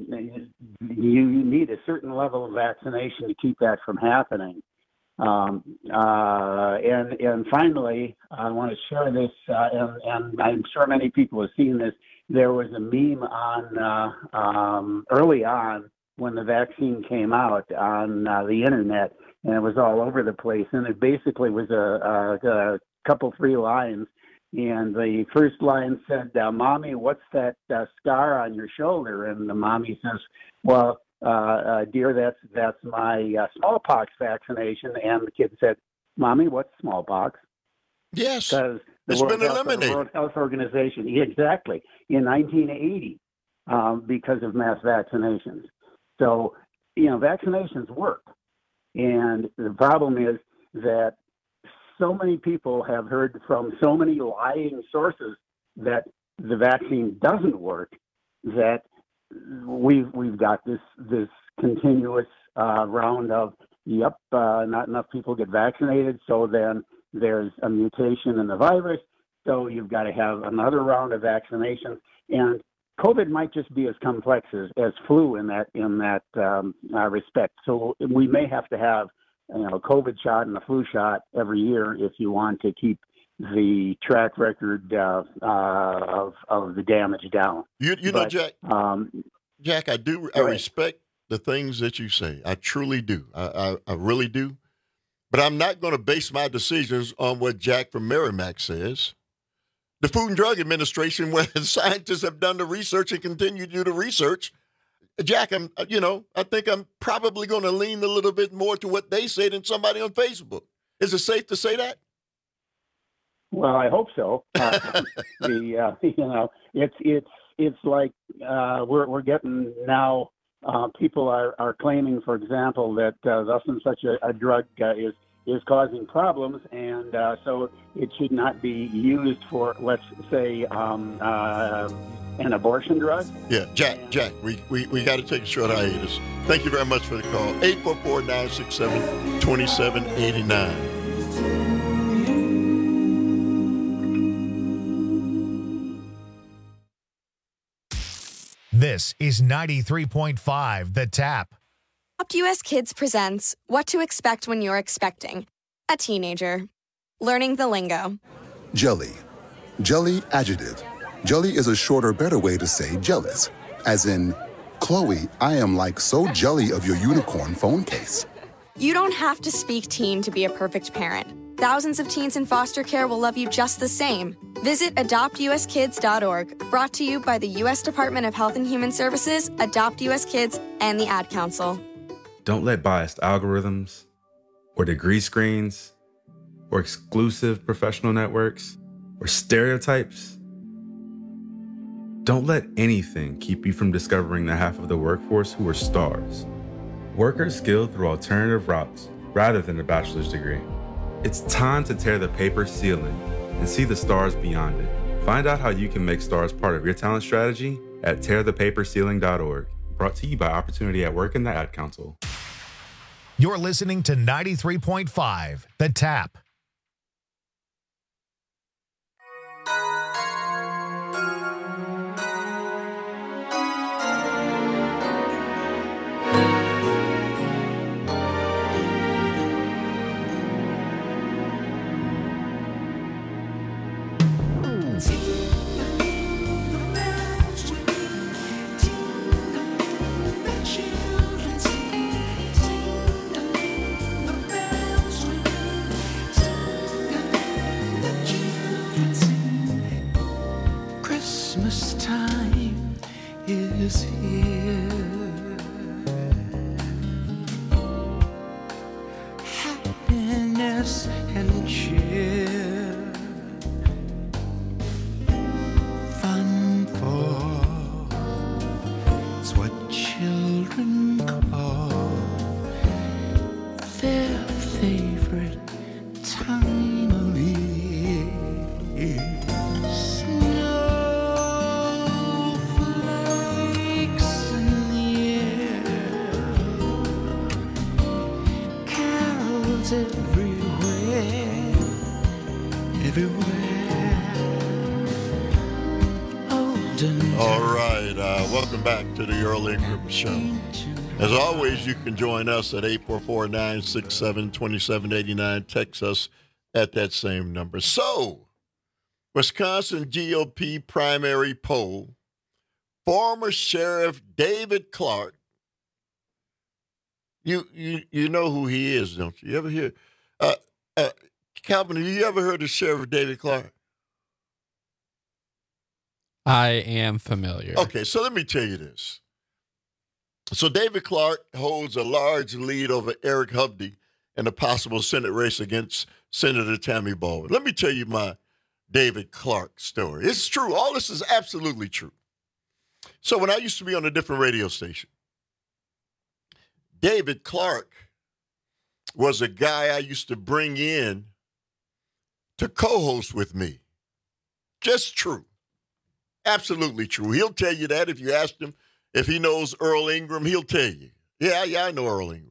you need a certain level of vaccination to keep that from happening. Um, uh, and and finally, I want to share this, uh, and, and I'm sure many people have seen this. There was a meme on uh, um, early on when the vaccine came out on uh, the internet, and it was all over the place. And it basically was a, a, a couple, three lines. And the first line said, uh, "Mommy, what's that uh, scar on your shoulder?" And the mommy says, "Well, uh, uh, dear, that's that's my uh, smallpox vaccination." And the kid said, "Mommy, what's smallpox?" Yes, because the it's World been Health, eliminated. The World Health Organization, exactly, in nineteen eighty, um, because of mass vaccinations. So, you know, vaccinations work, and the problem is that so many people have heard from so many lying sources that the vaccine doesn't work, that we've we've got this this continuous uh, round of yep, uh, not enough people get vaccinated, so then there's a mutation in the virus, so you've got to have another round of vaccinations, and COVID might just be as complex as, as flu in that in that um, uh, respect. So we may have to have you know, a COVID shot and a flu shot every year if you want to keep the track record uh, uh, of of the damage down. You you know, But, Jack. Um, Jack, I do. I respect the things that you say. I truly do. I, I, I really do. But I'm not going to base my decisions on what Jack from Merrimack says. The Food and Drug Administration, where scientists have done the research and continue to do the research, Jack, I'm, you know, I think I'm probably going to lean a little bit more to what they say than somebody on Facebook. Is it safe to say that? Well, I hope so. Uh, the uh, you know, it's it's it's like uh, we're we're getting now. Uh, people are, are claiming, for example, that uh, thus and such a, a drug uh, is is causing problems, and uh, so it should not be used for, let's say, um, uh, an abortion drug. Yeah, Jack, Jack, we, we, we got to take a short hiatus. Thank you very much for the call. eight four four, nine six seven, two seven eight nine. This is ninety-three point five The Tap. Adopt U S Kids presents What to Expect When You're Expecting a Teenager. Learning the lingo. Jelly. Jelly adjective. Jelly is a shorter, better way to say jealous. As in, Chloe, I am like so jelly of your unicorn phone case. You don't have to speak teen to be a perfect parent. thousands of teens in foster care will love you just the same. Visit adopt u s kids dot org, brought to you by the U S Department of Health and Human Services, Adopt U S Kids, and the Ad Council. Don't let biased algorithms or degree screens or exclusive professional networks or stereotypes, don't let anything keep you from discovering the half of the workforce who are stars. Workers skilled through alternative routes rather than a bachelor's degree. It's time to tear the paper ceiling and see the stars beyond it. Find out how you can make stars part of your talent strategy at tear the paper ceiling dot org. Brought to you by Opportunity at Work and the Ad Council. You're listening to ninety-three point five, The Tap. Christmas time is here. Happiness and cheer. Fun for it's what children call their favorite time of year. Snowflakes in the air, carols everywhere, everywhere. Old and All right, uh, welcome back to the Earl Ingram Show. As always, you can join us at eight four four, nine six seven, two seven eight nine. Text us at that same number. So, Wisconsin G O P primary poll, former Sheriff David Clarke. You you you know who he is, don't you? You ever hear? Uh, uh, Calvin, have you ever heard of Sheriff David Clarke? I am familiar. Okay, so let me tell you this. So David Clarke holds a large lead over Eric Hovde in a possible Senate race against Senator Tammy Baldwin. Let me tell you my David Clarke story. It's true. All this is absolutely true. So when I used to be on a different radio station, David Clarke was a guy I used to bring in to co-host with me. Just true. Absolutely true. He'll tell you that if you ask him if he knows Earl Ingram, he'll tell you. Yeah, yeah, I know Earl Ingram.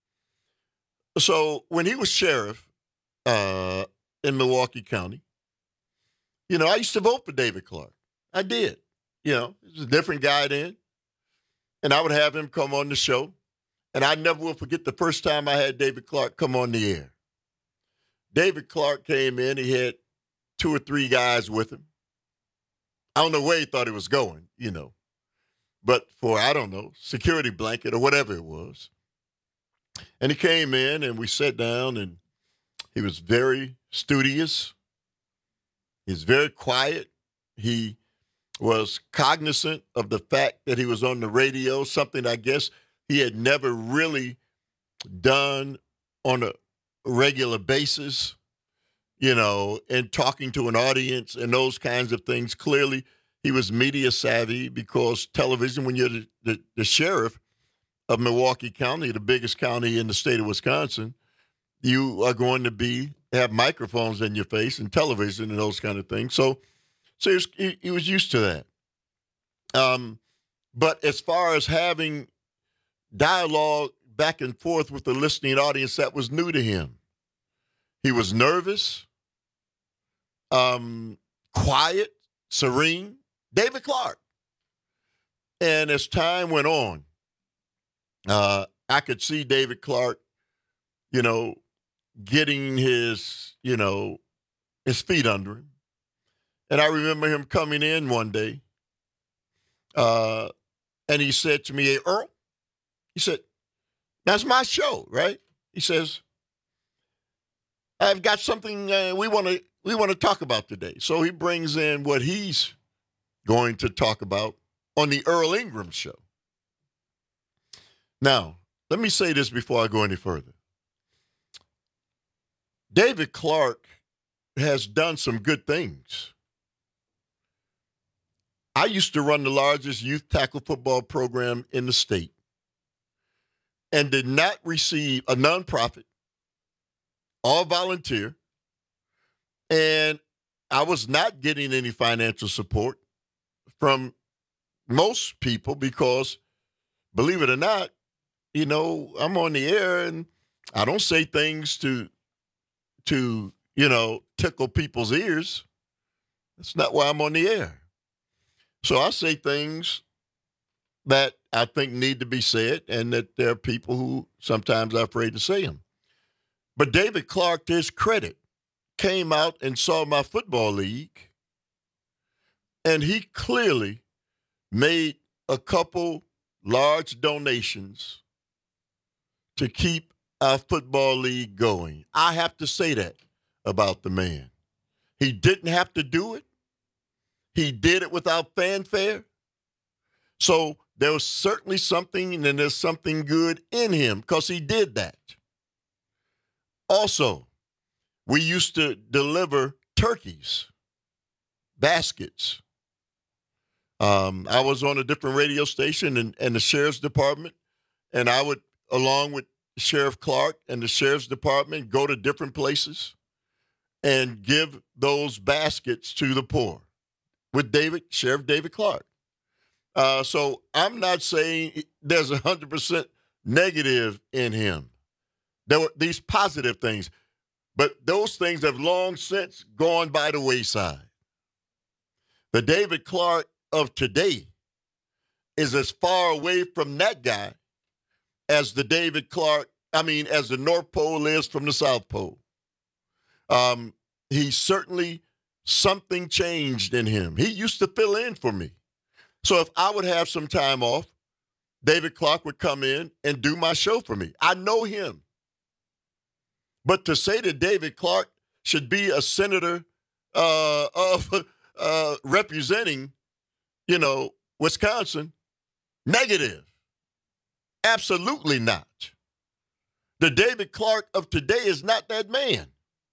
So when he was sheriff uh, in Milwaukee County, you know, I used to vote for David Clarke. I did. You know, he was a different guy then. And I would have him come on the show. And I never will forget the first time I had David Clarke come on the air. David Clarke came in. He had two or three guys with him. I don't know where he thought he was going, you know. But for, I don't know, security blanket or whatever it was. And he came in and we sat down and he was very studious. He was very quiet. He was cognizant of the fact that he was on the radio, something I guess he had never really done on a regular basis, you know, and talking to an audience and those kinds of things. Clearly, he was media savvy because television, when you're the, the, the sheriff of Milwaukee County, the biggest county in the state of Wisconsin, you are going to be have microphones in your face and television and those kind of things. So, so he was, he, he was used to that. Um, but as far as having dialogue back and forth with the listening audience, that was new to him. He was nervous, um, quiet, serene. David Clarke. And as time went on, uh, I could see David Clarke, you know, getting his, you know, his feet under him. And I remember him coming in one day, uh, and he said to me, "Hey, Earl," he said, "that's my show, right?" He says, I've got something uh, we want to we want to talk about today. So he brings in what he's going to talk about on the Earl Ingram Show. Now, let me say this before I go any further. David Clark has done some good things. I used to run the largest youth tackle football program in the state and did not receive a nonprofit, all volunteer, and I was not getting any financial support from most people because, believe it or not, you know, I'm on the air and I don't say things to, to you know, tickle people's ears. That's not why I'm on the air. So I say things that I think need to be said and that there are people who sometimes are afraid to say them. But David Clark, to his credit, came out and saw my football league, and he clearly made a couple large donations to keep our football league going. I have to say that about the man. He didn't have to do it. He did it without fanfare. So there was certainly something, and there's something good in him because he did that. Also, we used to deliver turkeys, baskets. Um, I was on a different radio station and, and the sheriff's department, and I would, along with Sheriff Clark and the sheriff's department, go to different places and give those baskets to the poor with David, Sheriff David Clark. Uh, so I'm not saying there's one hundred percent negative in him. There were these positive things, but those things have long since gone by the wayside. The David Clark of today is as far away from that guy as the David Clark, I mean, as the North Pole is from the South Pole. Um, he certainly, something changed in him. He used to fill in for me. So if I would have some time off, David Clark would come in and do my show for me. I know him. But to say that David Clark should be a senator uh, of uh, representing, you know, Wisconsin, negative. Absolutely not. The David Clark of today is not that man.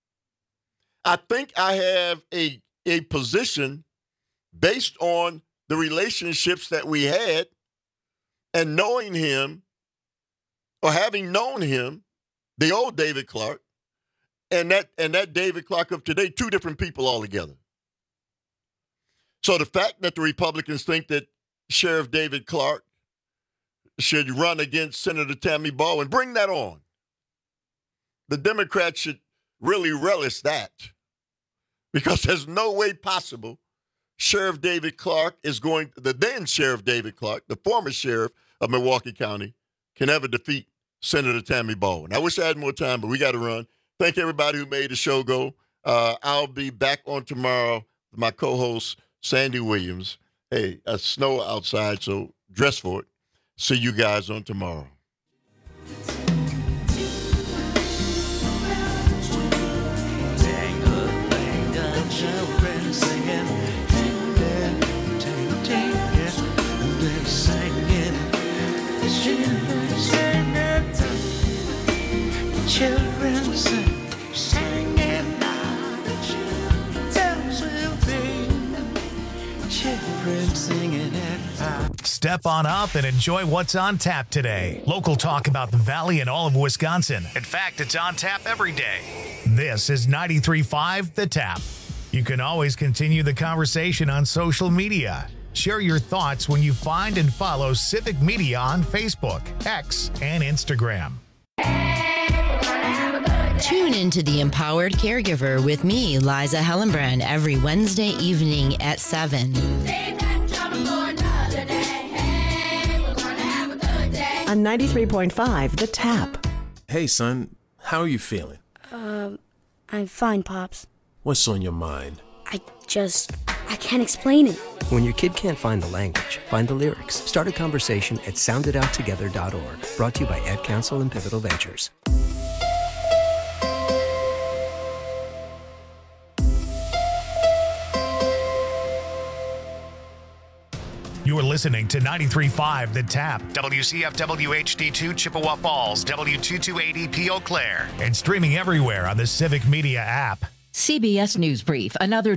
I think I have a, a position based on the relationships that we had and knowing him or having known him, the old David Clark, and that and that David Clark of today, two different people altogether. So the fact that the Republicans think that Sheriff David Clark should run against Senator Tammy Baldwin, bring that on. The Democrats should really relish that because there's no way possible Sheriff David Clark is going, the then Sheriff David Clark, the former sheriff of Milwaukee County, can ever defeat Senator Tammy Baldwin. I wish I had more time, but we got to run. Thank everybody who made the show go. Uh, I'll be back on tomorrow with my co-host, Sandy Williams. Hey, it's snow outside, so dress for it. See you guys on tomorrow. Children sing, singing now. Bells will ring. Children singing at Step on up and enjoy what's on tap today. Local talk about the Valley and all of Wisconsin. In fact, it's on tap every day. This is ninety-three point five The Tap. You can always continue the conversation on social media. Share your thoughts when you find and follow Civic Media on Facebook, X, and Instagram. Tune into The Empowered Caregiver with me, Liza Hellenbrand, every Wednesday evening at seven. On ninety-three point five, The Tap. Hey, son, how are you feeling? Um, I'm fine, Pops. What's on your mind? I just, I can't explain it. When your kid can't find the language, find the lyrics. Start a conversation at sound it out together dot org. Brought to you by Ad Council and Pivotal Ventures. You are listening to ninety-three point five The Tap, W C F W H D two Chippewa Falls, W two two eight zero P Eau Claire, and streaming everywhere on the Civic Media app. C B S News Brief, another